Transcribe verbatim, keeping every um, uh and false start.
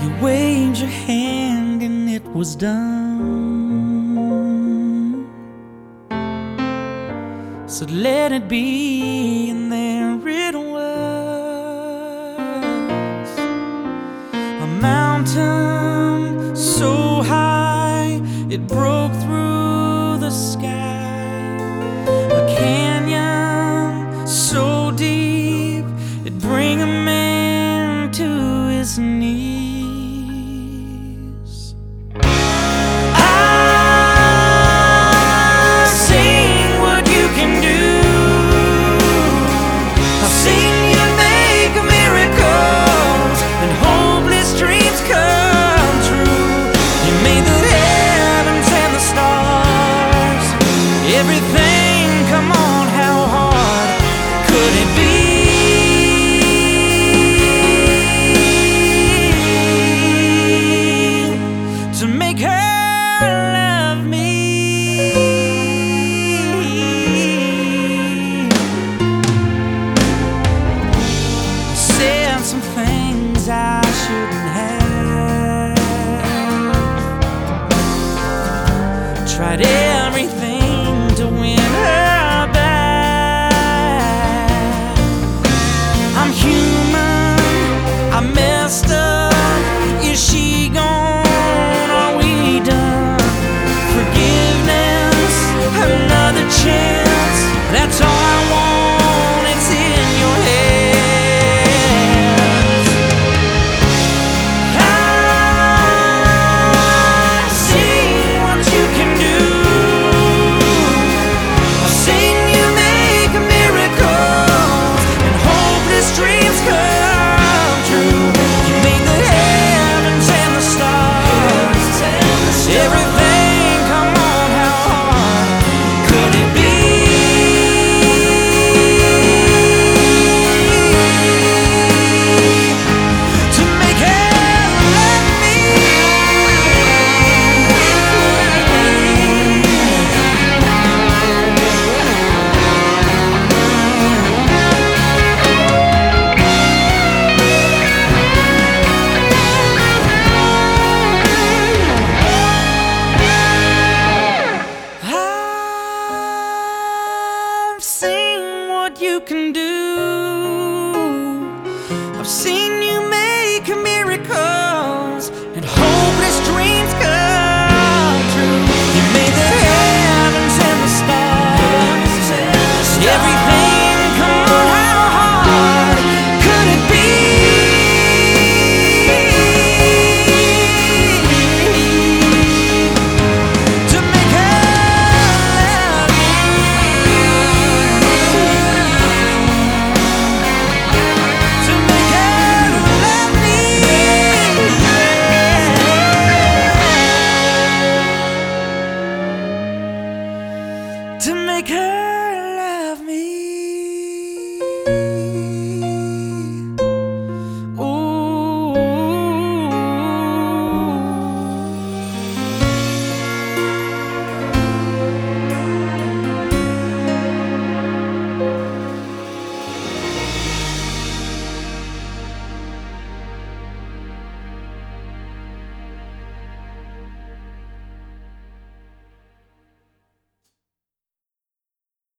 You waved your hand and it was done. So let it be, and there it was. A mountain so high it broke through the sky. A canyon so deep it'd bring a man to his knees. I've seen what you can do. I've seen you make miracles and hopeless dreams come true. You made the heavens and the stars, everything. Come on, how hard could it be to make her love me? I said some things I shouldn't have. Tried everything to win her back. I'm human, I messed up.